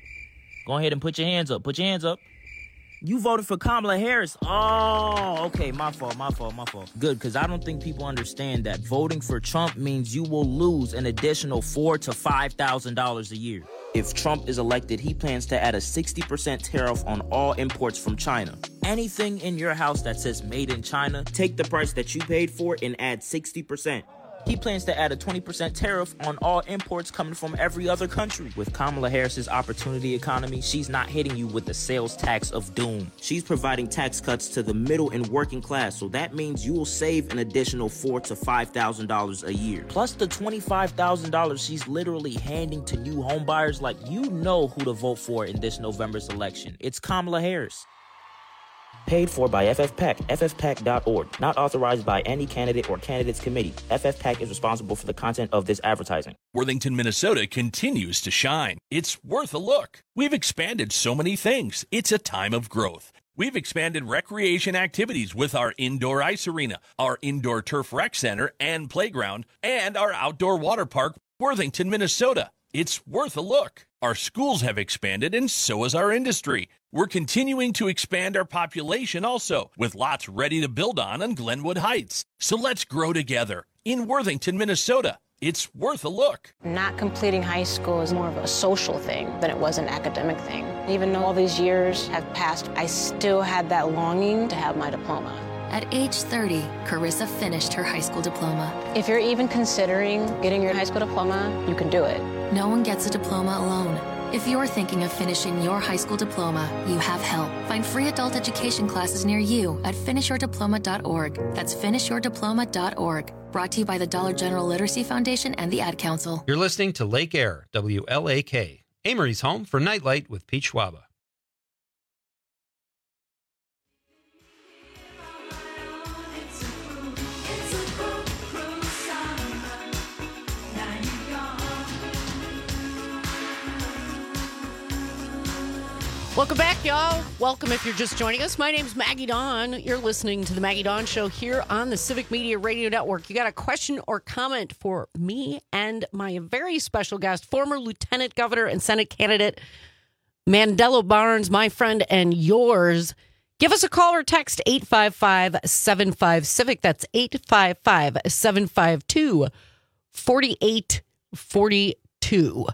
Go ahead and put your hands up. Put your hands up. You voted for Kamala Harris. Oh, okay, my fault. Good, because I don't think people understand that voting for Trump means you will lose an additional $4,000 to $5,000 a year. If Trump is elected, he plans to add a 60% tariff on all imports from China. Anything in your house that says made in China, take the price that you paid for and add 60%. He plans to add a 20% tariff on all imports coming from every other country. With Kamala Harris's opportunity economy, she's not hitting you with the sales tax of doom. She's providing tax cuts to the middle and working class, so that means you will save an additional $4,000 to $5,000 a year. Plus the $25,000 she's literally handing to new homebuyers. Like, you know who to vote for in this November's election. It's Kamala Harris. Paid for by FFPAC, ffpac.org. Not authorized by any candidate or candidates committee. FFPAC is responsible for the content of this advertising. Worthington, Minnesota continues to shine. It's worth a look. We've expanded so many things. It's a time of growth. We've expanded recreation activities with our indoor ice arena, our indoor turf rec center and playground, and our outdoor water park, Worthington, Minnesota. It's worth a look. Our schools have expanded, and so has our industry. We're continuing to expand our population also, with lots ready to build on Glenwood Heights. So let's grow together in Worthington, Minnesota. It's worth a look. Not completing high school is more of a social thing than it was an academic thing. Even though all these years have passed, I still had that longing to have my diploma. At age 30, Carissa finished her high school diploma. If you're even considering getting your high school diploma, you can do it. No one gets a diploma alone. If you're thinking of finishing your high school diploma, you have help. Find free adult education classes near you at finishyourdiploma.org. That's finishyourdiploma.org. Brought to you by the Dollar General Literacy Foundation and the Ad Council. You're listening to Lake Air, WLAK, Amory's home for Nightlight with Pete Schwaba. Welcome back, y'all. Welcome if you're just joining us. My name's Maggie Dawn. You're listening to the Maggie Dawn Show here on the Civic Media Radio Network. You got a question or comment for me and my very special guest, former Lieutenant Governor and Senate candidate Mandela Barnes, my friend and yours. Give us a call or text 855-75-CIVIC. That's 855-752-4842.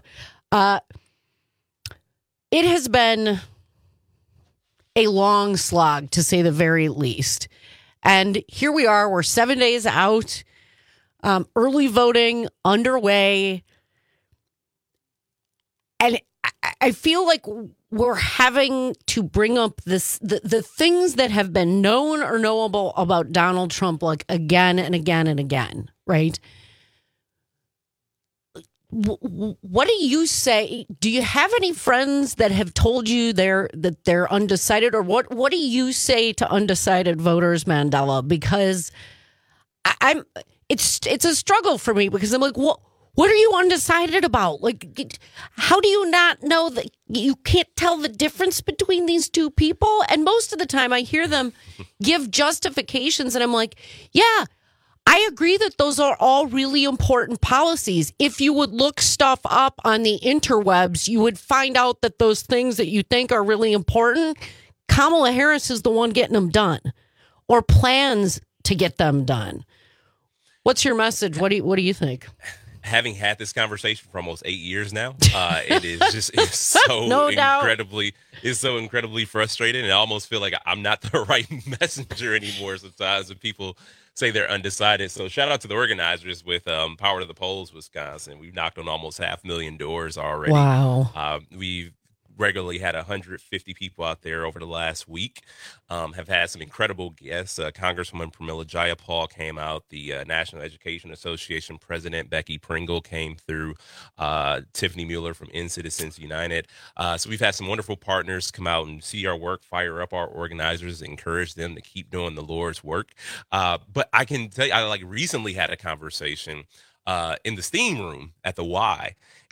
It has been a long slog, to say the very least. And here we are. We're 7 days out. Early voting underway. And I feel like we're having to bring up the things that have been known or knowable about Donald Trump, like, again and again and again, right? What do you say? Do you have any friends that have told you that they're undecided, or what do you say to undecided voters, Mandela? Because it's a struggle for me, because I'm like, what are you undecided about? Like, how do you not know that you can't tell the difference between these two people? And most of the time I hear them give justifications and I'm like, yeah, I agree that those are all really important policies. If you would look stuff up on the interwebs, you would find out that those things that you think are really important, Kamala Harris is the one getting them done, or plans to get them done. What's your message? What do you think? Having had this conversation for almost 8 years now, it's so no incredibly frustrating, and I almost feel like I'm not the right messenger anymore sometimes when people say they're undecided. So shout out to the organizers with Power to the Polls, Wisconsin. We've knocked on almost 500,000 doors already. Wow. We've regularly had 150 people out there over the last week. Have had some incredible guests. Congresswoman Pramila Jayapal came out. The National Education Association President Becky Pringle came through. Tiffany Mueller from End Citizens United. So we've had some wonderful partners come out and see our work, fire up our organizers, encourage them to keep doing the Lord's work. But I can tell you, I recently had a conversation in the steam room at the Y,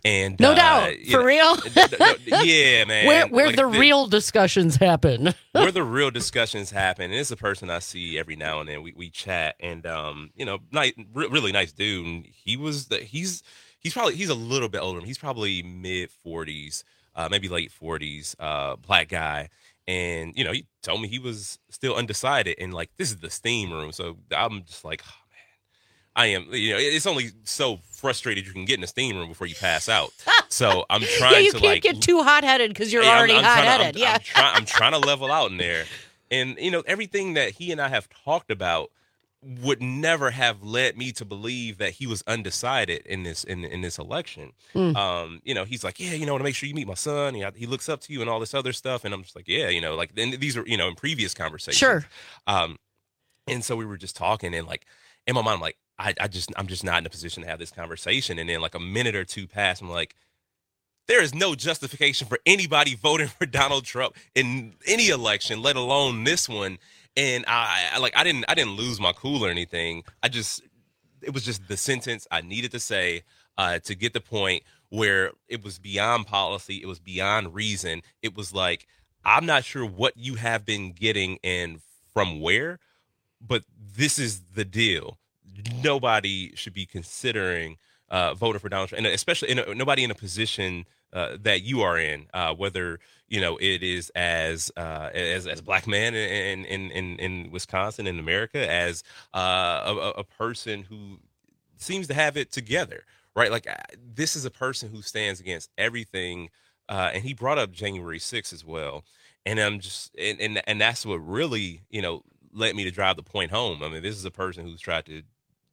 And no doubt, for real. Yeah, man. Where like the real discussions happen. Where the real discussions happen. And it's a person I see every now and then. We chat, and really nice dude. And he's a little bit older. He's probably mid 40s, maybe late 40s, black guy. And he told me he was still undecided, and like this is the steam room. So I'm just like, oh, man, I am. It's only so frustrated you can get in the steam room before you pass out. So I'm trying you can't get too hot-headed because you're already hot-headed. I'm trying to level out in there, and everything that he and I have talked about would never have led me to believe that he was undecided in this election. He's like, yeah, to make sure you meet my son. He looks up to you and all this other stuff, and I'm just like, yeah, like, and these are in previous conversations. Sure. And so we were just talking, and like in my mind, I'm like, I'm just not in a position to have this conversation. And then like a minute or two passed, I'm like, there is no justification for anybody voting for Donald Trump in any election, let alone this one. And I didn't lose my cool or anything. It was just the sentence I needed to say to get the point where it was beyond policy. It was beyond reason. It was like, I'm not sure what you have been getting and from where, but this is the deal. Nobody should be considering voting for Donald Trump, and especially nobody in a position that you are in, whether it is as a black man in Wisconsin, in America, as a person who seems to have it together, right? Like this is a person who stands against everything, and he brought up January 6th as well, and I'm just and that's what really led me to drive the point home. I mean, this is a person who's tried to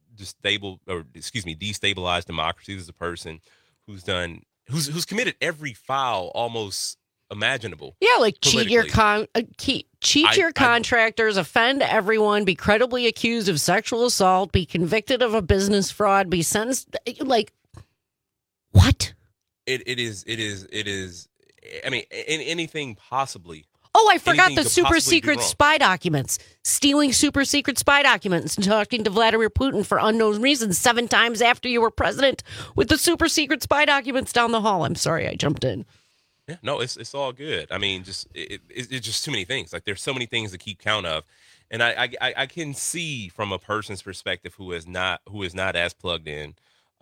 destabilize democracy. This is a person who's committed every foul almost imaginable. Yeah, like cheat your contractors, offend everyone, be credibly accused of sexual assault, be convicted of a business fraud, be sentenced. Like, what? It is. I mean, anything possibly. Oh, I forgot the super secret spy documents. Stealing super secret spy documents and talking to Vladimir Putin for unknown reasons 7 times after you were president with the super secret spy documents down the hall. I'm sorry I jumped in. Yeah, no, it's all good. I mean, it's just too many things. Like there's so many things to keep count of, and I can see from a person's perspective who is not as plugged in,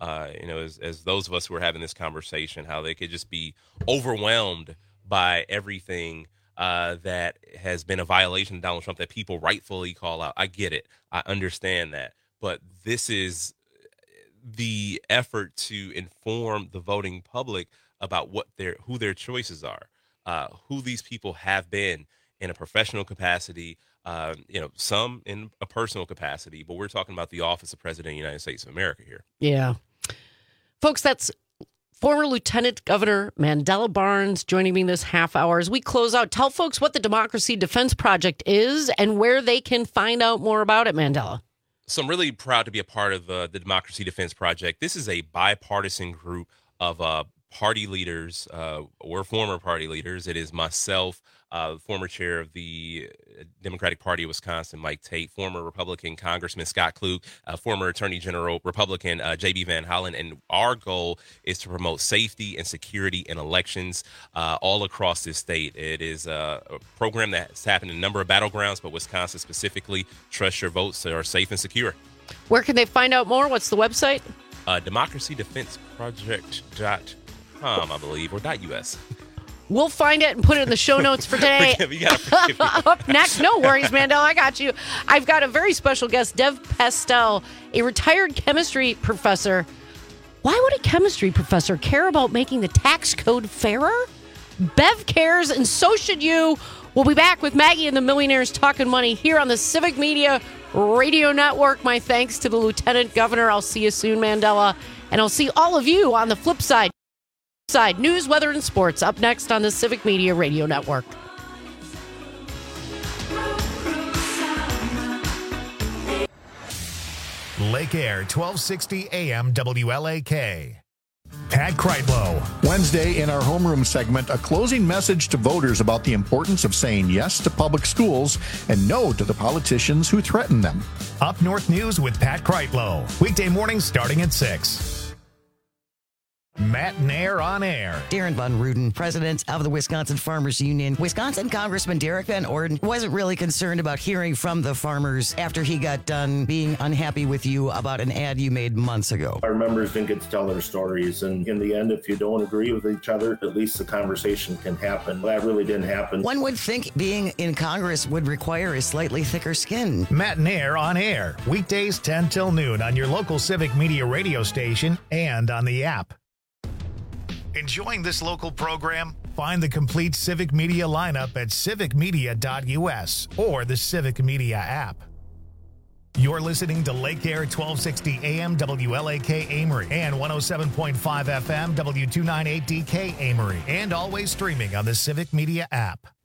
as those of us who are having this conversation, how they could just be overwhelmed by everything that has been a violation of Donald Trump that people rightfully call out. I get it. I understand that. But this is the effort to inform the voting public about who their choices are, who these people have been in a professional capacity, some in a personal capacity. But we're talking about the office of President of the United States of America here. Yeah. Folks, that's former Lieutenant Governor Mandela Barnes joining me this half hour. As we close out, tell folks what the Democracy Defense Project is and where they can find out more about it, Mandela. So I'm really proud to be a part of the Democracy Defense Project. This is a bipartisan group of party leaders or former party leaders. It is myself, former chair of the Democratic Party of Wisconsin, Mike Tate, former Republican Congressman Scott Klug, former Attorney General Republican J.B. Van Hollen, and our goal is to promote safety and security in elections all across this state. It is a program that's happened in a number of battlegrounds, but Wisconsin specifically. Trust your votes are safe and secure. Where can they find out more? What's the website? DemocracyDefenseProject.com, I believe, or .us. We'll find it and put it in the show notes for today. Up next, no worries, Mandela, I got you. I've got a very special guest, Dev Pastel, a retired chemistry professor. Why would a chemistry professor care about making the tax code fairer? Bev cares, and so should you. We'll be back with Maggie and the Millionaires Talking Money here on the Civic Media Radio Network. My thanks to the Lieutenant Governor. I'll see you soon, Mandela. And I'll see all of you on the flip side. News, weather, and sports up next on the Civic Media Radio Network. Lake Air, 1260 AM WLAK. Pat Kreitlow. Wednesday in our homeroom segment, a closing message to voters about the importance of saying yes to public schools and no to the politicians who threaten them. Up North News with Pat Kreitlow. Weekday mornings starting at 6. Matt Nair on air. Darren Von Ruden, president of the Wisconsin Farmers Union. Wisconsin Congressman Derek Van Orden wasn't really concerned about hearing from the farmers after he got done being unhappy with you about an ad you made months ago. Our members didn't get to tell their stories, and in the end, if you don't agree with each other, at least the conversation can happen. That really didn't happen. One would think being in Congress would require a slightly thicker skin. Matt Nair on air, weekdays 10 till noon on your local Civic Media radio station and on the app. Enjoying this local program? Find the complete Civic Media lineup at civicmedia.us or the Civic Media app. You're listening to Lake Air 1260 AM WLAK Amory and 107.5 FM W298DK Amory, and always streaming on the Civic Media app.